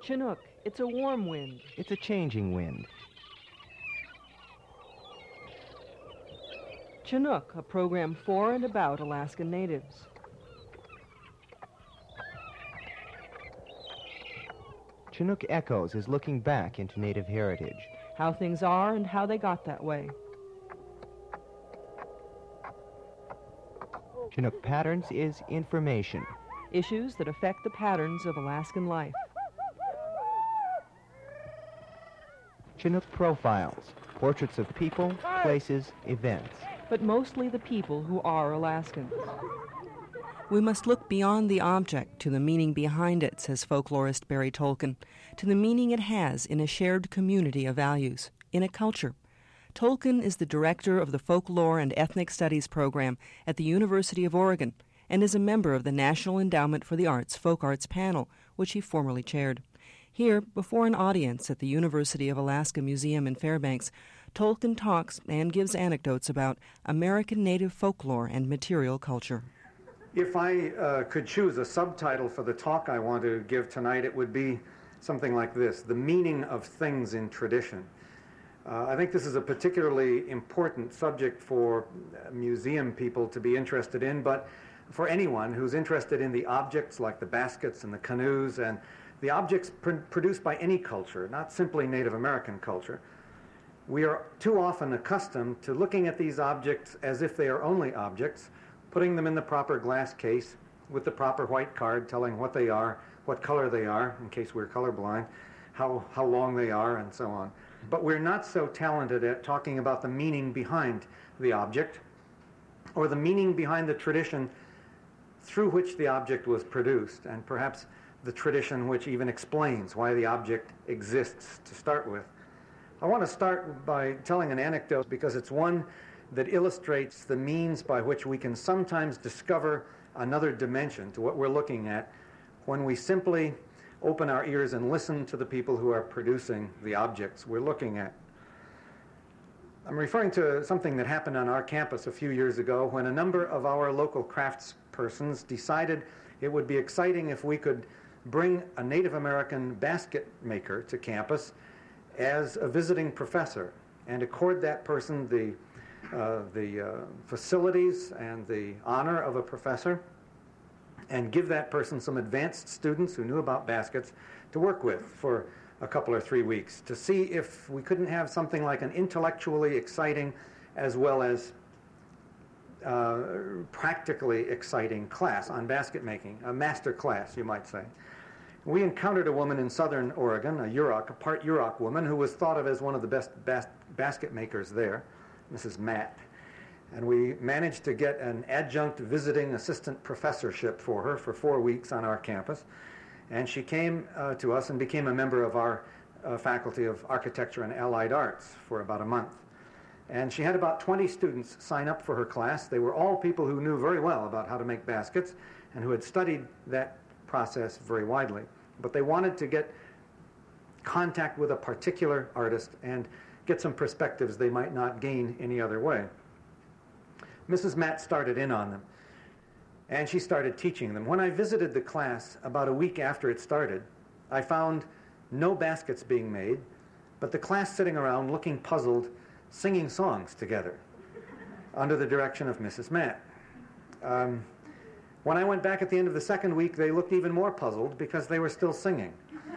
Chinook, it's a warm wind. It's a changing wind. Chinook, a program for and about Alaskan natives. Chinook Echoes is looking back into Native heritage. How things are and how they got that way. Chinook Patterns is information. Issues that affect the patterns of Alaskan life. Chinook Profiles, portraits of people, places, events. But mostly the people who are Alaskans. We must look beyond the object to the meaning behind it, says folklorist Barry Tolkien, to the meaning it has in a shared community of values, in a culture. Tolkien is the director of the Folklore and Ethnic Studies program at the University of Oregon and is a member of the National Endowment for the Arts Folk Arts panel, which he formerly chaired. Here, before an audience at the University of Alaska Museum in Fairbanks, Tolkien talks and gives anecdotes about American Native folklore and material culture. If I could choose a subtitle for the talk I want to give tonight, it would be something like this: The Meaning of Things in Tradition. I think this is a particularly important subject for museum people to be interested in, but for anyone who's interested in the objects like the baskets and the canoes and the objects produced by any culture, not simply Native American culture. We are too often accustomed to looking at these objects as if they are only objects, putting them in the proper glass case with the proper white card telling what they are, what color they are, in case we're colorblind, how long they are, and so on. But we're not so talented at talking about the meaning behind the object or the meaning behind the tradition through which the object was produced, and perhaps the tradition which even explains why the object exists to start with. I want to start by telling an anecdote because it's one that illustrates the means by which we can sometimes discover another dimension to what we're looking at when we simply open our ears and listen to the people who are producing the objects we're looking at. I'm referring to something that happened on our campus a few years ago when a number of our local craftspersons decided it would be exciting if we could bring a Native American basket maker to campus as a visiting professor and accord that person the facilities and the honor of a professor, and give that person some advanced students who knew about baskets to work with for a couple or 3 weeks to see if we couldn't have something like an intellectually exciting as well as practically exciting class on basket making, a master class, you might say. We encountered a woman in southern Oregon, a part Yurok woman, who was thought of as one of the best basket makers there, Mrs. Matt. And we managed to get an adjunct visiting assistant professorship for her for 4 weeks on our campus. And she came to us and became a member of our Faculty of Architecture and Allied Arts for about a month. And she had about 20 students sign up for her class. They were all people who knew very well about how to make baskets and who had studied that process very widely. But they wanted to get contact with a particular artist and get some perspectives they might not gain any other way. Mrs. Matt started in on them, and she started teaching them. When I visited the class about a week after it started, I found no baskets being made, but the class sitting around looking puzzled, singing songs together under the direction of Mrs. Matt. When I went back at the end of the second week, they looked even more puzzled because they were still singing.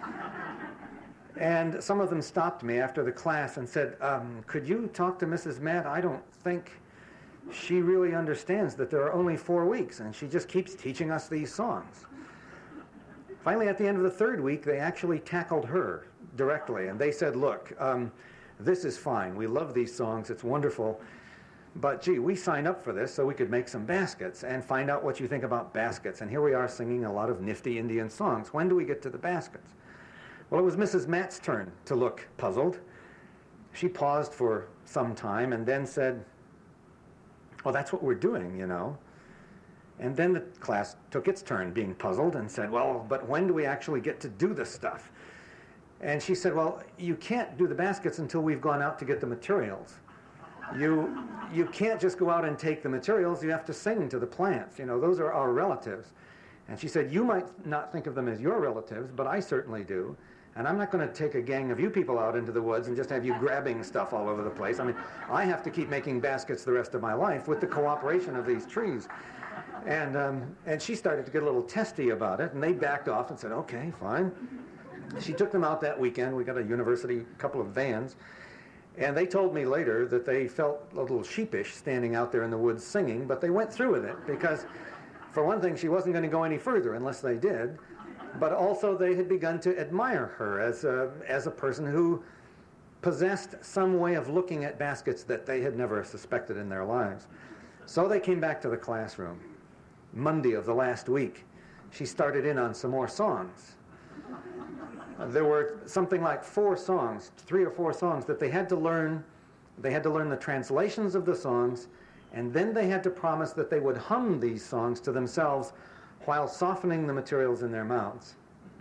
And some of them stopped me after the class and said, could you talk to Mrs. Matt? I don't think she really understands that there are only 4 weeks, and she just keeps teaching us these songs. Finally, at the end of the third week, they actually tackled her directly, and they said, look, this is fine. We love these songs. It's wonderful. But, gee, we signed up for this so we could make some baskets and find out what you think about baskets. And here we are singing a lot of nifty Indian songs. When do we get to the baskets? Well, it was Mrs. Matt's turn to look puzzled. She paused for some time and then said, well, that's what we're doing, you know. And then the class took its turn being puzzled and said, well, but when do we actually get to do this stuff? And she said, well, you can't do the baskets until we've gone out to get the materials. You can't just go out and take the materials. You have to sing to the plants. You know, those are our relatives. And she said, you might not think of them as your relatives, but I certainly do. And I'm not going to take a gang of you people out into the woods and just have you grabbing stuff all over the place. I mean, I have to keep making baskets the rest of my life with the cooperation of these trees. And she started to get a little testy about it, and they backed off and said, okay, fine. She took them out that weekend. We got a university, couple of vans. And they told me later that they felt a little sheepish standing out there in the woods singing, but they went through with it because, for one thing, she wasn't going to go any further unless they did. But also they had begun to admire her as a person who possessed some way of looking at baskets that they had never suspected in their lives. So they came back to the classroom. Monday of the last week, she started in on some more songs. There were something like 3 or 4 songs that they had to learn. They had to learn the translations of the songs, and then they had to promise that they would hum these songs to themselves while softening the materials in their mouths.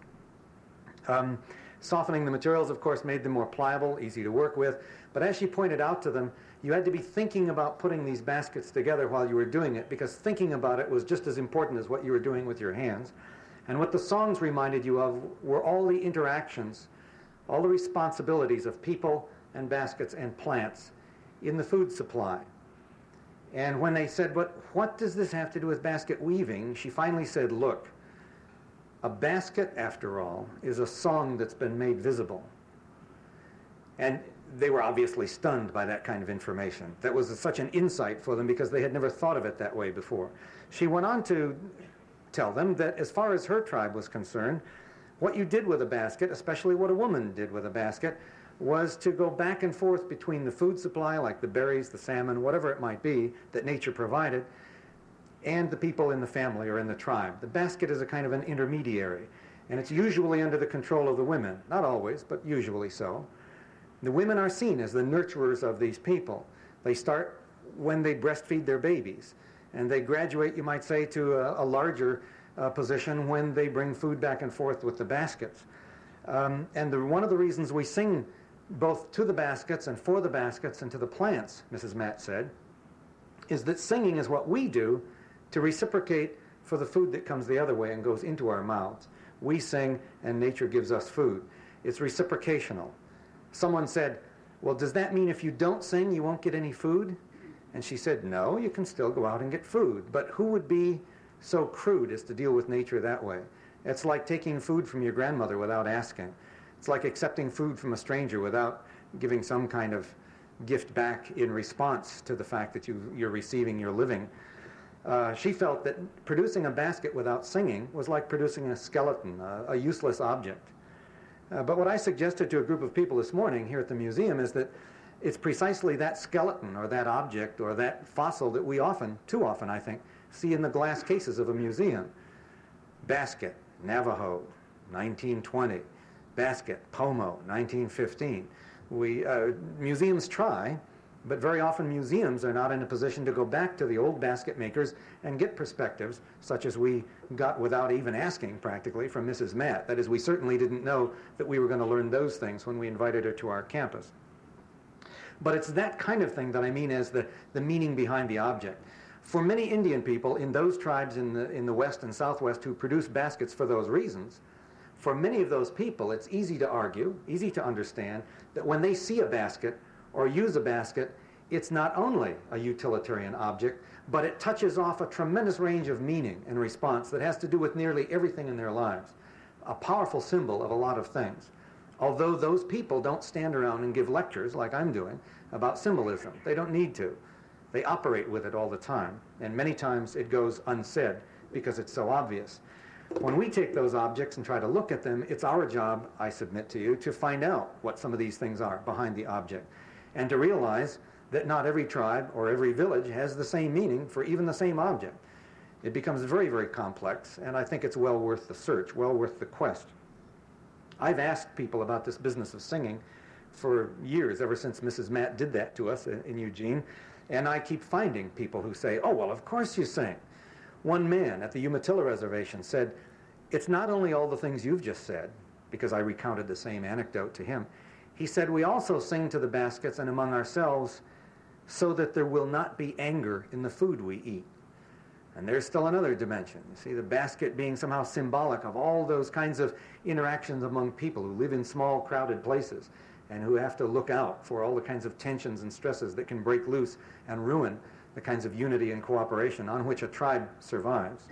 Softening the materials, of course, made them more pliable, easy to work with, but as she pointed out to them, you had to be thinking about putting these baskets together while you were doing it, because thinking about it was just as important as what you were doing with your hands. And what the songs reminded you of were all the interactions, all the responsibilities of people and baskets and plants in the food supply. And when they said, but what does this have to do with basket weaving? She finally said, look, a basket, after all, is a song that's been made visible. And they were obviously stunned by that kind of information. That was such an insight for them because they had never thought of it that way before. She went on to tell them that as far as her tribe was concerned, what you did with a basket, especially what a woman did with a basket, was to go back and forth between the food supply, like the berries, the salmon, whatever it might be that nature provided, and the people in the family or in the tribe. The basket is a kind of an intermediary, and it's usually under the control of the women. Not always, but usually so. The women are seen as the nurturers of these people. They start when they breastfeed their babies, and they graduate, you might say, to a larger position when they bring food back and forth with the baskets. One of the reasons we sing both to the baskets and for the baskets and to the plants, Mrs. Matt said, is that singing is what we do to reciprocate for the food that comes the other way and goes into our mouths. We sing and nature gives us food. It's reciprocational. Someone said, well, does that mean if you don't sing you won't get any food? And she said, no, you can still go out and get food. But who would be so crude as to deal with nature that way? It's like taking food from your grandmother without asking. It's like accepting food from a stranger without giving some kind of gift back in response to the fact that you're receiving your living. She felt that producing a basket without singing was like producing a skeleton, a useless object. But what I suggested to a group of people this morning here at the museum is that it's precisely that skeleton or that object or that fossil that we often, too often I think, see in the glass cases of a museum. Basket, Navajo, 1920. Basket, Pomo, 1915. Museums try, but very often museums are not in a position to go back to the old basket makers and get perspectives such as we got without even asking practically from Mrs. Matt. That is, we certainly didn't know that we were going to learn those things when we invited her to our campus. But it's that kind of thing that I mean as the meaning behind the object. For many Indian people in those tribes in the West and Southwest who produce baskets for those reasons, for many of those people it's easy to argue, easy to understand, that when they see a basket or use a basket, it's not only a utilitarian object, but it touches off a tremendous range of meaning and response that has to do with nearly everything in their lives. A powerful symbol of a lot of things. Although those people don't stand around and give lectures like I'm doing about symbolism. They don't need to. They operate with it all the time, and many times it goes unsaid because it's so obvious. When we take those objects and try to look at them, it's our job, I submit to you, to find out what some of these things are behind the object, and to realize that not every tribe or every village has the same meaning for even the same object. It becomes very, very complex, and I think it's well worth the search, well worth the quest. I've asked people about this business of singing for years, ever since Mrs. Matt did that to us in Eugene, and I keep finding people who say, oh, well, of course you sing. One man at the Umatilla Reservation said, it's not only all the things you've just said, because I recounted the same anecdote to him. He said, we also sing to the baskets and among ourselves so that there will not be anger in the food we eat. And there's still another dimension. You see, the basket being somehow symbolic of all those kinds of interactions among people who live in small, crowded places and who have to look out for all the kinds of tensions and stresses that can break loose and ruin the kinds of unity and cooperation on which a tribe survives.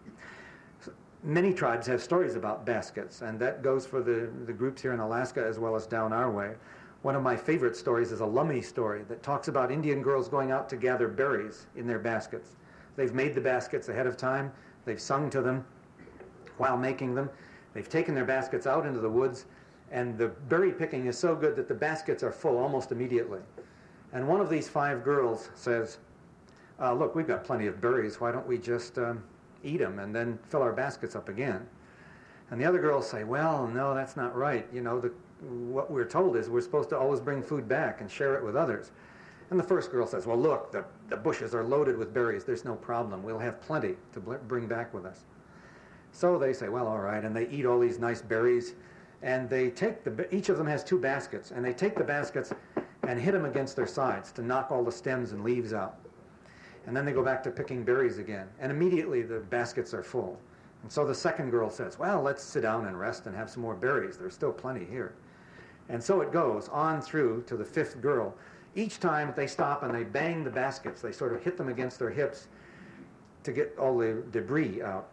So many tribes have stories about baskets, and that goes for the groups here in Alaska as well as down our way. One of my favorite stories is a Lummi story that talks about Indian girls going out to gather berries in their baskets. They've made the baskets ahead of time. They've sung to them while making them. They've taken their baskets out into the woods, and the berry picking is so good that the baskets are full almost immediately. And one of these 5 girls says, look, we've got plenty of berries. Why don't we just eat them and then fill our baskets up again? And the other girls say, well, no, that's not right. You know, what we're told is we're supposed to always bring food back and share it with others. And the first girl says, well, look, the bushes are loaded with berries. There's no problem. We'll have plenty to bring back with us. So they say, well, all right, and they eat all these nice berries, and they take each of them has 2 baskets, and they take the baskets and hit them against their sides to knock all the stems and leaves out. And then they go back to picking berries again, and immediately the baskets are full. And so the second girl says, well, let's sit down and rest and have some more berries. There's still plenty here. And so it goes on through to the 5th girl. Each time they stop and they bang the baskets, they sort of hit them against their hips to get all the debris out.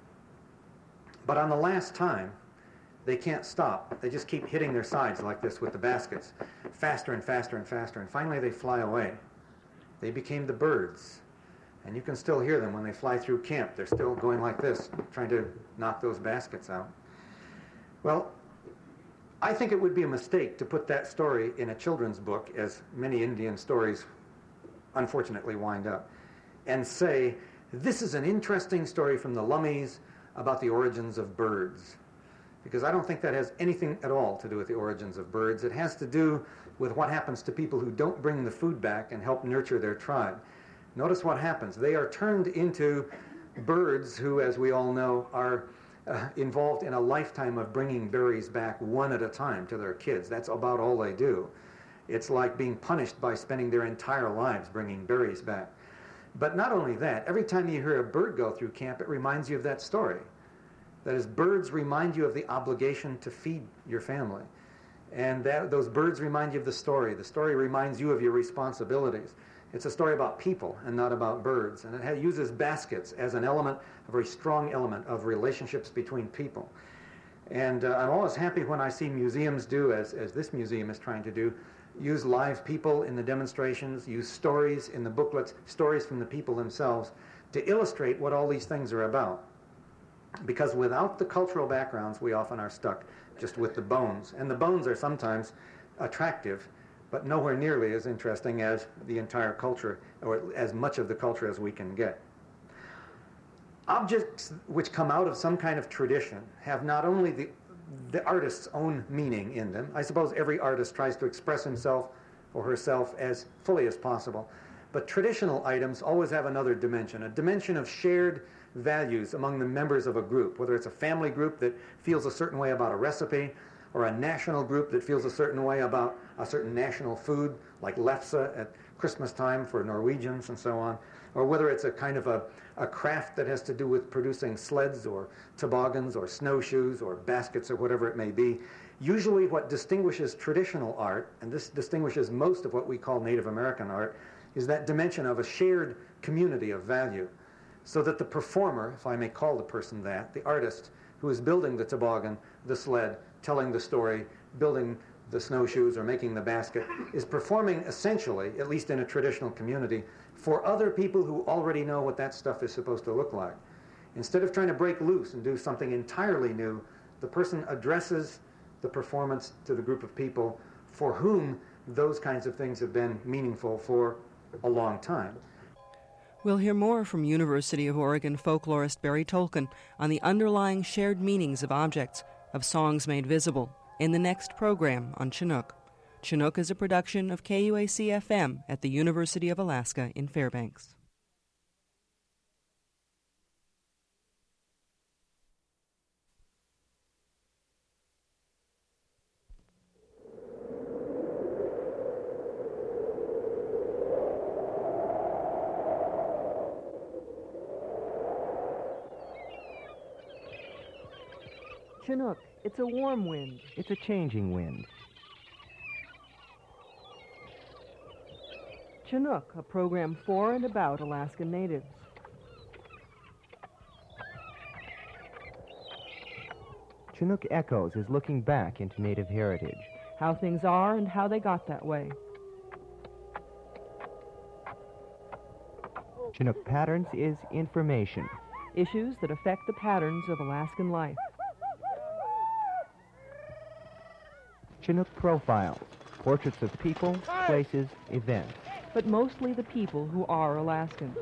But on the last time, they can't stop. They just keep hitting their sides like this with the baskets, faster and faster and faster, and finally they fly away. They became the birds. And you can still hear them when they fly through camp. They're still going like this, trying to knock those baskets out. Well, I think it would be a mistake to put that story in a children's book, as many Indian stories unfortunately wind up, and say, this is an interesting story from the Lummis about the origins of birds. Because I don't think that has anything at all to do with the origins of birds. It has to do with what happens to people who don't bring the food back and help nurture their tribe. Notice what happens. They are turned into birds who, as we all know, are involved in a lifetime of bringing berries back one at a time to their kids. That's about all they do. It's like being punished by spending their entire lives bringing berries back. But not only that, every time you hear a bird go through camp, it reminds you of that story. That is, birds remind you of the obligation to feed your family. And those birds remind you of the story. The story reminds you of your responsibilities. It's a story about people and not about birds. And it uses baskets as an element, a very strong element of relationships between people. And I'm always happy when I see museums do, as this museum is trying to do, use live people in the demonstrations, use stories in the booklets, stories from the people themselves, to illustrate what all these things are about. Because without the cultural backgrounds, we often are stuck just with the bones. And the bones are sometimes attractive, but nowhere nearly as interesting as the entire culture, or as much of the culture as we can get. Objects which come out of some kind of tradition have not only the artist's own meaning in them. I suppose every artist tries to express himself or herself as fully as possible. But traditional items always have another dimension, a dimension of shared values among the members of a group, whether it's a family group that feels a certain way about a recipe, or a national group that feels a certain way about a certain national food, like lefse at Christmas time for Norwegians and so on, or whether it's a kind of a craft that has to do with producing sleds or toboggans or snowshoes or baskets or whatever it may be. Usually what distinguishes traditional art, and this distinguishes most of what we call Native American art, is that dimension of a shared community of value. So that the performer, if I may call the person that, the artist who is building the toboggan, the sled, telling the story, building the snowshoes or making the basket, is performing essentially, at least in a traditional community, for other people who already know what that stuff is supposed to look like. Instead of trying to break loose and do something entirely new, the person addresses the performance to the group of people for whom those kinds of things have been meaningful for a long time. We'll hear more from University of Oregon folklorist Barry Tolkien on the underlying shared meanings of objects, of songs made visible, in the next program on Chinook. Chinook is a production of KUAC-FM at the University of Alaska in Fairbanks. Chinook, it's a warm wind. It's a changing wind. Chinook, a program for and about Alaskan natives. Chinook Echoes is looking back into Native heritage. How things are and how they got that way. Chinook Patterns is information. Issues that affect the patterns of Alaskan life. Chinook Profile, portraits of people, places, events. But mostly the people who are Alaskan.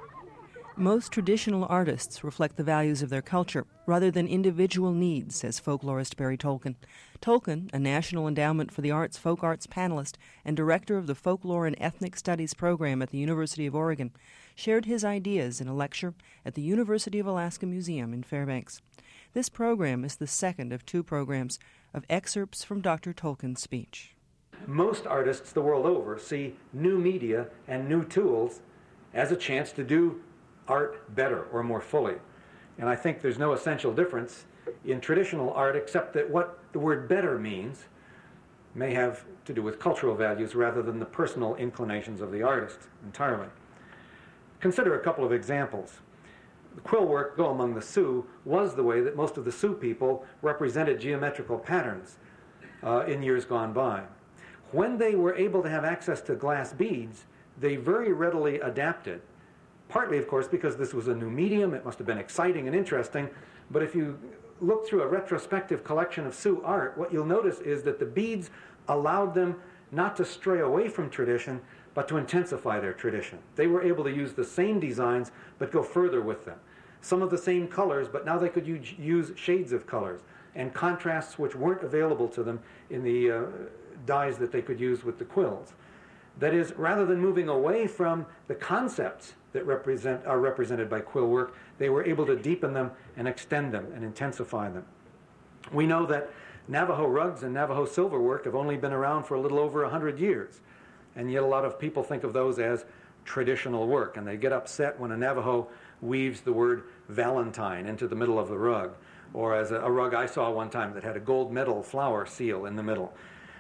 Most traditional artists reflect the values of their culture rather than individual needs, says folklorist Barry Tolkien. Tolkien, a National Endowment for the Arts Folk Arts panelist and director of the Folklore and Ethnic Studies program at the University of Oregon, shared his ideas in a lecture at the University of Alaska Museum in Fairbanks. This program is the second of two programs of excerpts from Dr. Tolkien's speech. Most artists the world over see new media and new tools as a chance to do art better or more fully. And I think there's no essential difference in traditional art except that what the word better means may have to do with cultural values rather than the personal inclinations of the artist entirely. Consider a couple of examples. The quill work, Go Among the Sioux, was the way that most of the Sioux people represented geometrical patterns in years gone by. When they were able to have access to glass beads, they very readily adapted. Partly, of course, because this was a new medium, it must have been exciting and interesting, but if you look through a retrospective collection of Sioux art, what you'll notice is that the beads allowed them not to stray away from tradition, but to intensify their tradition. They were able to use the same designs, but go further with them. Some of the same colors, but now they could use shades of colors and contrasts which weren't available to them in the dyes that they could use with the quills. That is, rather than moving away from the concepts that are represented by quill work, they were able to deepen them and extend them and intensify them. We know that Navajo rugs and Navajo silverwork have only been around for a little over 100 years, and yet a lot of people think of those as traditional work, and they get upset when a Navajo weaves the word Valentine into the middle of the rug, or as a rug I saw one time that had a gold medal flower seal in the middle.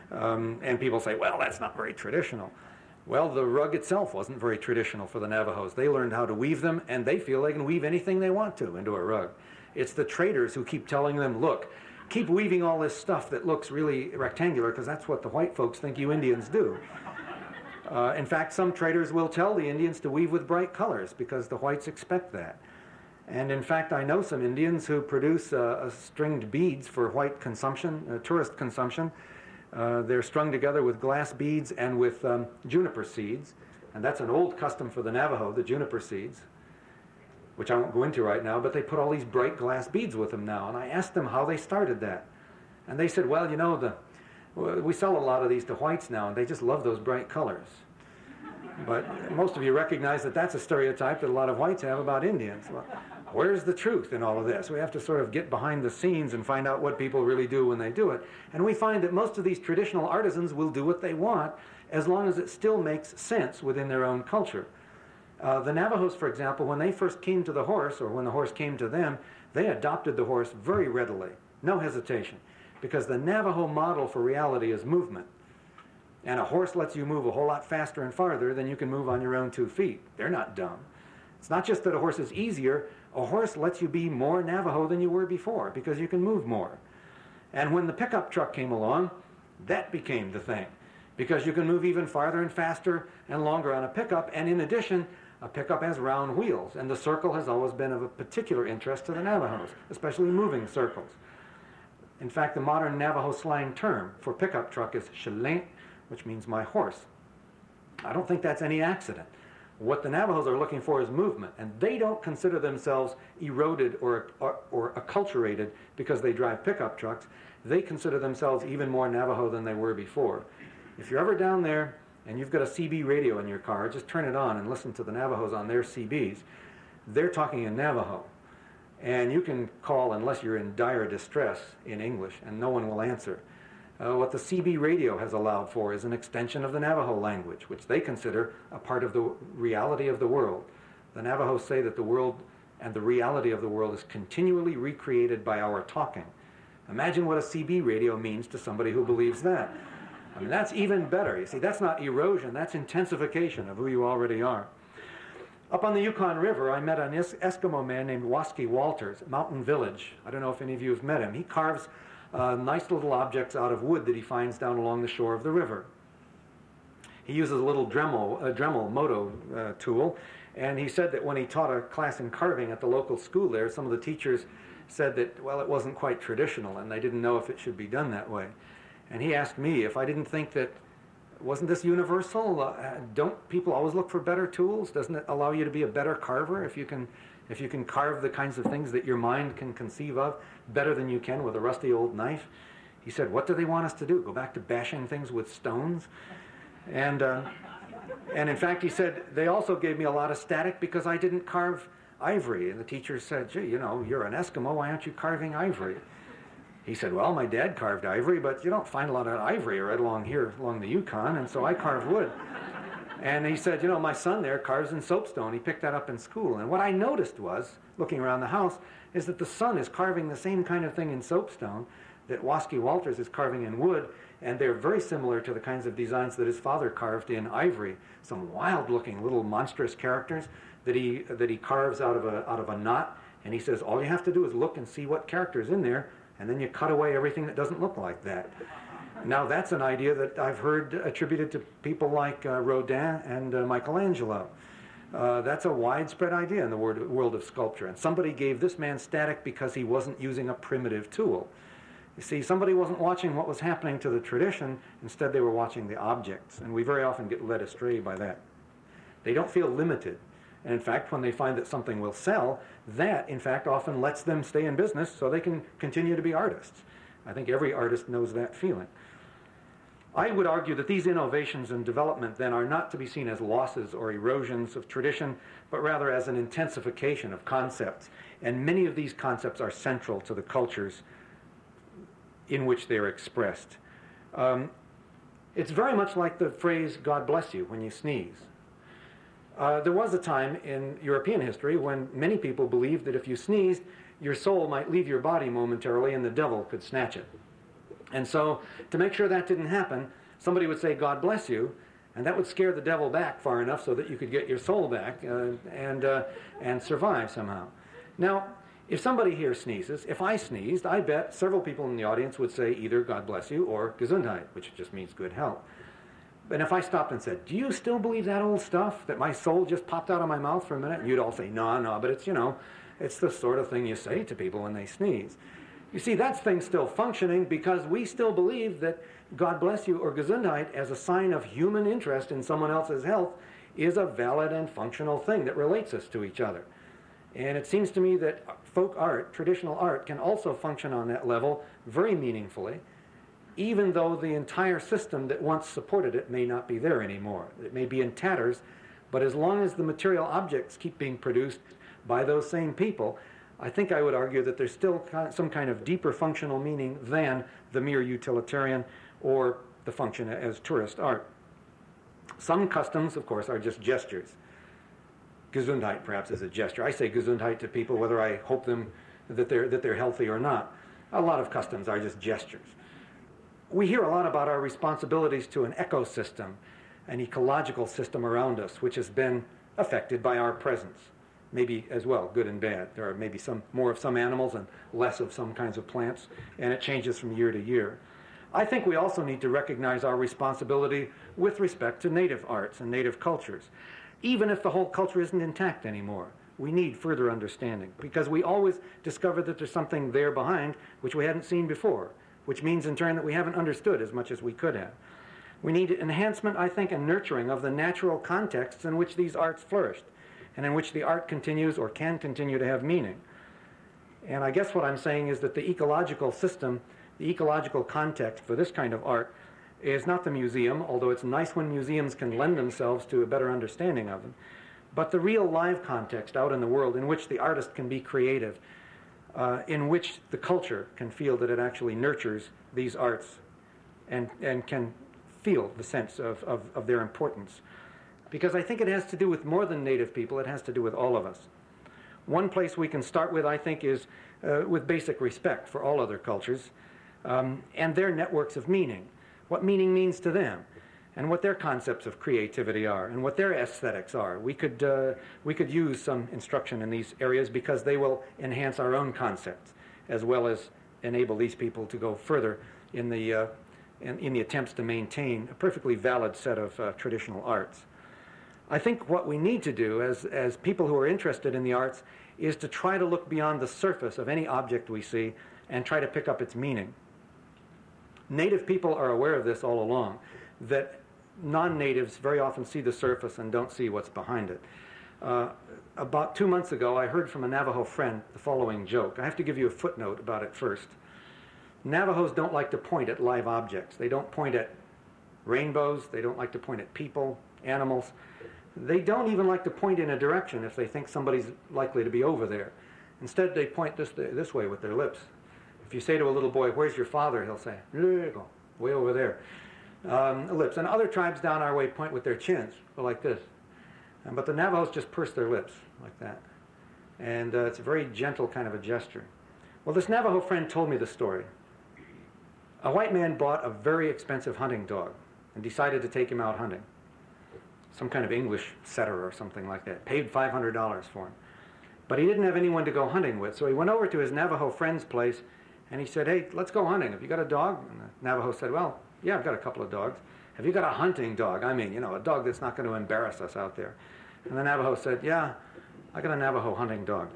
And people say, well, that's not very traditional. Well, the rug itself wasn't very traditional for the Navajos. They learned how to weave them, and they feel they can weave anything they want to into a rug. It's the traders who keep telling them, look, keep weaving all this stuff that looks really rectangular, because that's what the white folks think you Indians do. In fact, some traders will tell the Indians to weave with bright colors, because the whites expect that. And in fact, I know some Indians who produce stringed beads for white consumption, tourist consumption. They're strung together with glass beads and with juniper seeds. And that's an old custom for the Navajo, the juniper seeds, which I won't go into right now, but they put all these bright glass beads with them now. And I asked them how they started that. And they said, well, you know, we sell a lot of these to whites now, and they just love those bright colors. But most of you recognize that that's a stereotype that a lot of whites have about Indians. Well, where's the truth in all of this? We have to sort of get behind the scenes and find out what people really do when they do it. And we find that most of these traditional artisans will do what they want as long as it still makes sense within their own culture. The Navajos, for example, when they first came to the horse, or when the horse came to them, they adopted the horse very readily, no hesitation, because the Navajo model for reality is movement. And a horse lets you move a whole lot faster and farther than you can move on your own 2 feet. They're not dumb. It's not just that a horse is easier. A horse lets you be more Navajo than you were before because you can move more. And when the pickup truck came along, that became the thing because you can move even farther and faster and longer on a pickup. And in addition, a pickup has round wheels. And the circle has always been of a particular interest to the Navajos, especially moving circles. In fact, the modern Navajo slang term for pickup truck is shilink, which means my horse. I don't think that's any accident. What the Navajos are looking for is movement, and they don't consider themselves eroded or acculturated because they drive pickup trucks. They consider themselves even more Navajo than they were before. If you're ever down there and you've got a CB radio in your car, just turn it on and listen to the Navajos on their CBs. They're talking in Navajo. And you can call unless you're in dire distress in English, and no one will answer. What the CB radio has allowed for is an extension of the Navajo language, which they consider a part of the reality of the world. The Navajos say that the world and the reality of the world is continually recreated by our talking. Imagine what a CB radio means to somebody who believes that. I mean, that's even better. You see, that's not erosion, that's intensification of who you already are. Up on the Yukon River, I met an Eskimo man named Waski Walters, Mountain Village. I don't know if any of you have met him. He carves nice little objects out of wood that he finds down along the shore of the river. He uses a little Dremel moto tool, and he said that when he taught a class in carving at the local school there, some of the teachers said that, well, it wasn't quite traditional, and they didn't know if it should be done that way. And he asked me if I didn't think that, wasn't this universal? Don't people always look for better tools? Doesn't it allow you to be a better carver if you can carve the kinds of things that your mind can conceive of better than you can with a rusty old knife? He said, what do they want us to do? Go back to bashing things with stones? And in fact, he said, they also gave me a lot of static because I didn't carve ivory. And the teacher said, gee, you know, you're an Eskimo, why aren't you carving ivory? He said, well, my dad carved ivory, but you don't find a lot of ivory right along here, along the Yukon, and so I carve wood. And he said, you know, my son there carves in soapstone. He picked that up in school. And what I noticed was, looking around the house, is that the son is carving the same kind of thing in soapstone that Waski Walters is carving in wood, and they're very similar to the kinds of designs that his father carved in ivory. Some wild-looking little monstrous characters that he carves out of a knot. And he says, all you have to do is look and see what character's in there, and then you cut away everything that doesn't look like that. Now that's an idea that I've heard attributed to people like Rodin and Michelangelo. That's a widespread idea in the world of sculpture. And somebody gave this man static because he wasn't using a primitive tool. You see, somebody wasn't watching what was happening to the tradition. Instead, they were watching the objects. And we very often get led astray by that. They don't feel limited. And in fact, when they find that something will sell, that, in fact, often lets them stay in business so they can continue to be artists. I think every artist knows that feeling. I would argue that these innovations and development then are not to be seen as losses or erosions of tradition, but rather as an intensification of concepts. And many of these concepts are central to the cultures in which they're expressed. It's very much like the phrase, God bless you, when you sneeze. There was a time in European history when many people believed that if you sneezed, your soul might leave your body momentarily and the devil could snatch it. And so, to make sure that didn't happen, somebody would say, God bless you, and that would scare the devil back far enough so that you could get your soul back and survive somehow. Now, if somebody here sneezes, if I sneezed, I bet several people in the audience would say either God bless you or Gesundheit, which just means good health. And if I stopped and said, do you still believe that old stuff, that my soul just popped out of my mouth for a minute? And you'd all say, no, but it's, you know, it's the sort of thing you say to people when they sneeze. You see, that thing's still functioning because we still believe that God bless you or Gesundheit as a sign of human interest in someone else's health is a valid and functional thing that relates us to each other. And it seems to me that folk art, traditional art, can also function on that level very meaningfully, even though the entire system that once supported it may not be there anymore. It may be in tatters, but as long as the material objects keep being produced by those same people, I think I would argue that there's still some kind of deeper functional meaning than the mere utilitarian or the function as tourist art. Some customs, of course, are just gestures. Gesundheit, perhaps, is a gesture. I say Gesundheit to people whether I hope them that they're healthy or not. A lot of customs are just gestures. We hear a lot about our responsibilities to an ecosystem, an ecological system around us, which has been affected by our presence. Maybe as well, good and bad. There are maybe some more of some animals and less of some kinds of plants, and it changes from year to year. I think we also need to recognize our responsibility with respect to native arts and native cultures. Even if the whole culture isn't intact anymore, we need further understanding, because we always discover that there's something there behind which we hadn't seen before, which means in turn that we haven't understood as much as we could have. We need enhancement, I think, and nurturing of the natural contexts in which these arts flourished, and in which the art continues or can continue to have meaning. And I guess what I'm saying is that the ecological system, the ecological context for this kind of art is not the museum, although it's nice when museums can lend themselves to a better understanding of them, but the real live context out in the world in which the artist can be creative, in which the culture can feel that it actually nurtures these arts and can feel the sense of their importance. Because I think it has to do with more than native people, it has to do with all of us. One place we can start with, I think, is with basic respect for all other cultures and their networks of meaning, what meaning means to them, and what their concepts of creativity are, and what their aesthetics are. We could use some instruction in these areas because they will enhance our own concepts, as well as enable these people to go further in the attempts to maintain a perfectly valid set of traditional arts. I think what we need to do as people who are interested in the arts is to try to look beyond the surface of any object we see and try to pick up its meaning. Native people are aware of this all along, that non-natives very often see the surface and don't see what's behind it. About 2 months ago, I heard from a Navajo friend the following joke. I have to give you a footnote about it first. Navajos don't like to point at live objects. They don't point at rainbows. They don't like to point at people, animals. They don't even like to point in a direction if they think somebody's likely to be over there. Instead, they point this way with their lips. If you say to a little boy, "Where's your father?" he'll say, "There you go, way over there." Lips. And other tribes down our way point with their chins, like this. But the Navajos just purse their lips like that. And it's a very gentle kind of a gesture. Well, this Navajo friend told me the story. A white man bought a very expensive hunting dog and decided to take him out hunting. Some kind of English setter or something like that. Paid $500 for him. But he didn't have anyone to go hunting with, so he went over to his Navajo friend's place and he said, "Hey, let's go hunting. Have you got a dog?" And the Navajo said, "Well, yeah, I've got a couple of dogs." "Have you got a hunting dog? I mean, a dog that's not going to embarrass us out there." And the Navajo said, "Yeah, I got a Navajo hunting dog."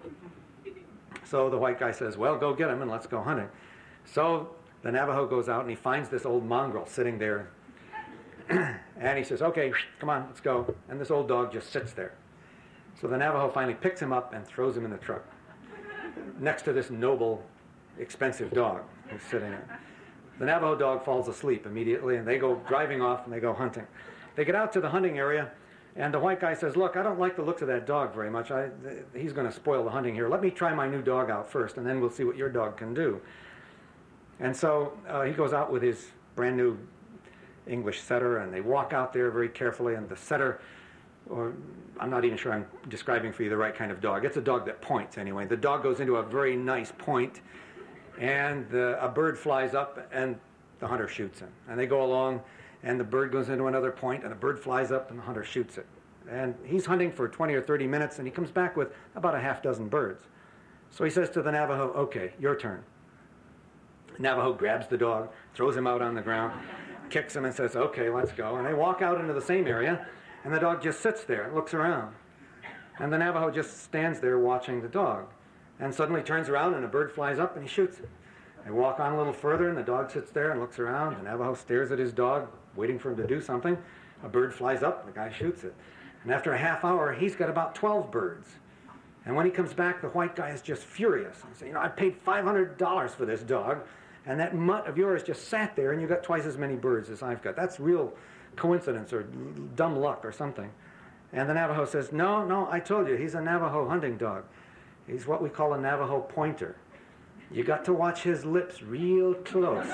So the white guy says, "Well, go get him and let's go hunting." So the Navajo goes out and he finds this old mongrel sitting there. And he says, "Okay, come on, let's go." And this old dog just sits there. So the Navajo finally picks him up and throws him in the truck next to this noble, expensive dog who's sitting there. The Navajo dog falls asleep immediately, and they go driving off and they go hunting. They get out to the hunting area, and the white guy says, "Look, I don't like the looks of that dog very much. He's going to spoil the hunting here. Let me try my new dog out first, and then we'll see what your dog can do." And so he goes out with his brand new English setter, and they walk out there very carefully, and the setter, or I'm not even sure I'm describing for you the right kind of dog. It's a dog that points anyway. The dog goes into a very nice point, and a bird flies up, and the hunter shoots him. And they go along, and the bird goes into another point, and a bird flies up, and the hunter shoots it. And he's hunting for 20 or 30 minutes, and he comes back with about a half dozen birds. So he says to the Navajo, "Okay, your turn." Navajo grabs the dog, throws him out on the ground, kicks him and says, "Okay, let's go." And they walk out into the same area, and the dog just sits there and looks around. And the Navajo just stands there watching the dog. And suddenly turns around and a bird flies up and he shoots it. They walk on a little further and the dog sits there and looks around. The Navajo stares at his dog, waiting for him to do something. A bird flies up and the guy shoots it. And after a half hour, he's got about 12 birds. And when he comes back, the white guy is just furious. He says, "I paid $500 for this dog, and that mutt of yours just sat there and you got twice as many birds as I've got. That's real coincidence or dumb luck or something." And the Navajo says, No, I told you, he's a Navajo hunting dog. He's what we call a Navajo pointer. You got to watch his lips real close.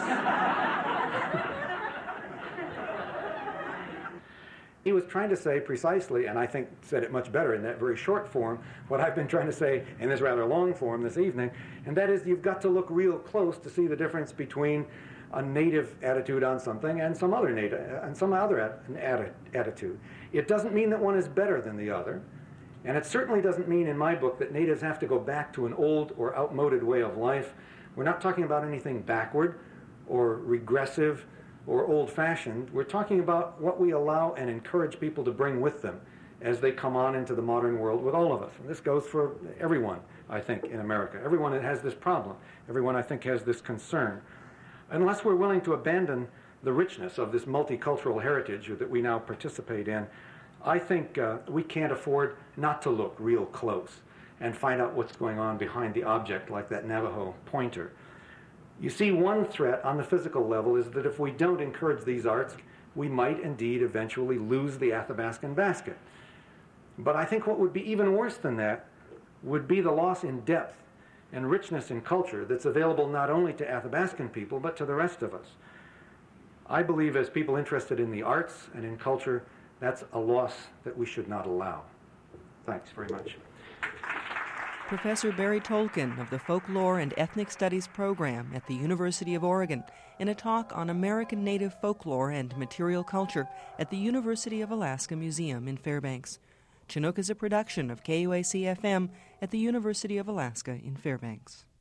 He was trying to say precisely, and I think said it much better in that very short form, what I've been trying to say in this rather long form this evening, and that is you've got to look real close to see the difference between a native attitude on something and some other attitude. It doesn't mean that one is better than the other, and it certainly doesn't mean in my book that natives have to go back to an old or outmoded way of life. We're not talking about anything backward or regressive or old-fashioned. We're talking about what we allow and encourage people to bring with them as they come on into the modern world with all of us. And this goes for everyone, I think, in America. Everyone that has this problem. Everyone, I think, has this concern. Unless we're willing to abandon the richness of this multicultural heritage that we now participate in, I think we can't afford not to look real close and find out what's going on behind the object, like that Navajo pointer. You see, one threat on the physical level is that if we don't encourage these arts, we might indeed eventually lose the Athabascan basket. But I think what would be even worse than that would be the loss in depth and richness in culture that's available not only to Athabascan people, but to the rest of us. I believe as people interested in the arts and in culture, that's a loss that we should not allow. Thanks very much. Professor Barry Tolkin of the Folklore and Ethnic Studies program at the University of Oregon in a talk on American Native folklore and material culture at the University of Alaska Museum in Fairbanks. Chinook is a production of KUAC-FM at the University of Alaska in Fairbanks.